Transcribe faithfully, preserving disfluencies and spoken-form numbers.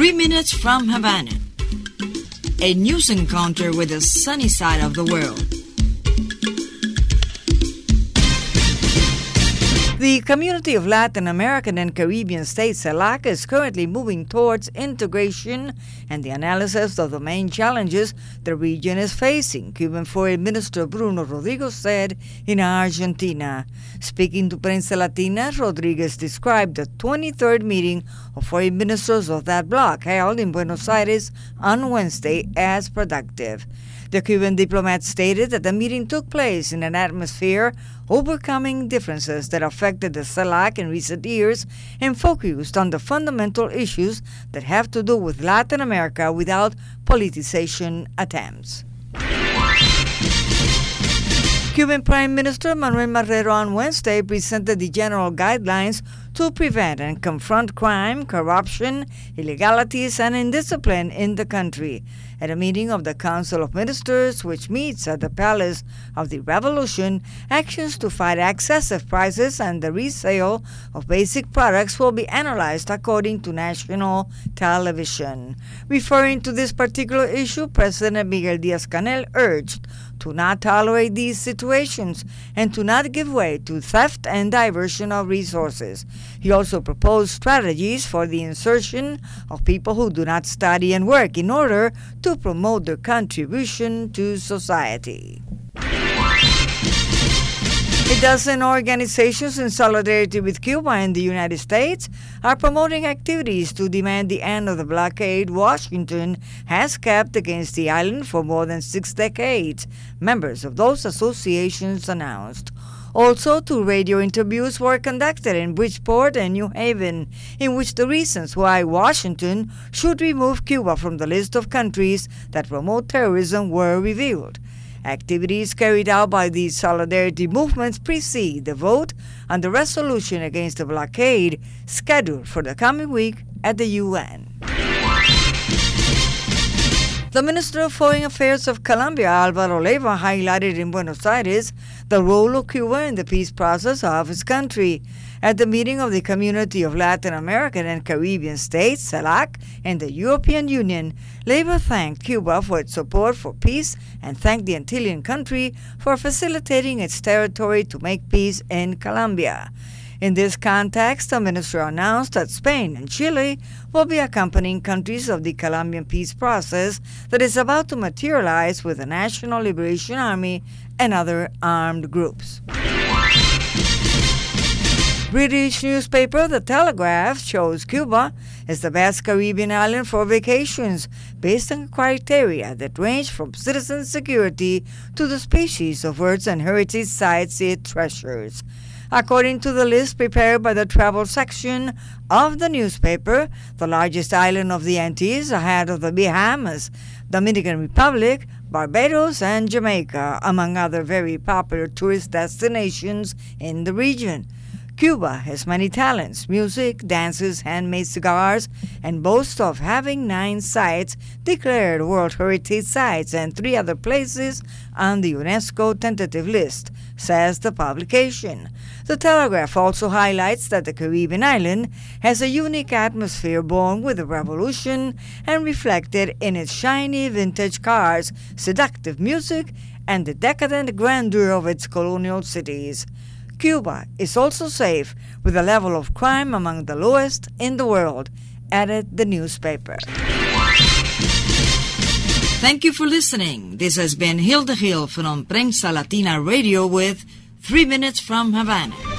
Three Minutes from Havana. A news encounter with the sunny side of the world. The Community of Latin American and Caribbean States, CELAC, is currently moving towards integration and the analysis of the main challenges the region is facing, Cuban Foreign Minister Bruno Rodriguez said in Argentina. Speaking to Prensa Latina, Rodriguez described the twenty-third meeting of foreign ministers of that bloc held in Buenos Aires on Wednesday as productive. The Cuban diplomat stated that the meeting took place in an atmosphere overcoming differences that affected the CELAC in recent years and focused on the fundamental issues that have to do with Latin America without politicization attempts. Cuban Prime Minister Manuel Marrero on Wednesday presented the general guidelines to prevent and confront crime, corruption, illegalities, and indiscipline in the country. At a meeting of the Council of Ministers, which meets at the Palace of the Revolution, actions to fight excessive prices and the resale of basic products will be analyzed according to national television. Referring to this particular issue, President Miguel Díaz-Canel urged to not tolerate these situations and to not give way to theft and diversion of resources. He also proposed strategies for the insertion of people who do not study and work in order to promote their contribution to society. A dozen organizations in solidarity with Cuba and the United States are promoting activities to demand the end of the blockade Washington has kept against the island for more than six decades, members of those associations announced. Also, two radio interviews were conducted in Bridgeport and New Haven, in which the reasons why Washington should remove Cuba from the list of countries that promote terrorism were revealed. Activities carried out by these solidarity movements precede the vote on the resolution against the blockade scheduled for the coming week at the U N. The Minister of Foreign Affairs of Colombia, Álvaro Leiva, highlighted in Buenos Aires the role of Cuba in the peace process of his country. At the meeting of the Community of Latin American and Caribbean States, CELAC, and the European Union, Leiva thanked Cuba for its support for peace and thanked the Antillean country for facilitating its territory to make peace in Colombia. In this context, the minister announced that Spain and Chile will be accompanying countries of the Colombian peace process that is about to materialize with the National Liberation Army and other armed groups. British newspaper The Telegraph shows Cuba as the best Caribbean island for vacations based on criteria that range from citizen security to the species of birds and heritage sites it treasures. According to the list prepared by the travel section of the newspaper, the largest island of the Antilles, ahead of the Bahamas, Dominican Republic, Barbados, and Jamaica, among other very popular tourist destinations in the region. Cuba has many talents, music, dances, handmade cigars, and boasts of having nine sites declared World Heritage Sites and three other places on the UNESCO tentative list, says the publication. The Telegraph also highlights that the Caribbean island has a unique atmosphere born with the Revolution and reflected in its shiny vintage cars, seductive music, and the decadent grandeur of its colonial cities. Cuba is also safe, with a level of crime among the lowest in the world, added the newspaper. Thank you for listening. This has been Hilda Hill from Prensa Latina Radio with Three Minutes from Havana.